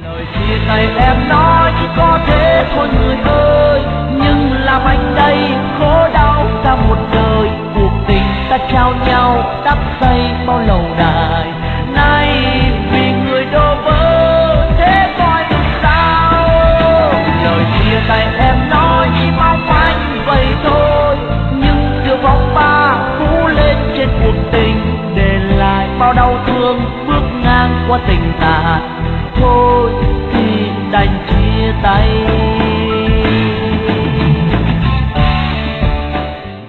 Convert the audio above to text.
Lời chia tay em nói có thế thôi người ơi, nhưng làm anh đây khổ đau cả một đời. Cuộc tình ta trao nhau đắp xây bao lâu đài, nay vì người đổ vỡ thế coi được sao. Lời chia tay em nói chỉ mong anh vậy thôi, nhưng giữa vòng ba phủ lên trên cuộc tình, để lại bao đau thương bước ngang qua tình tàn. Thôi thì đành chia tay.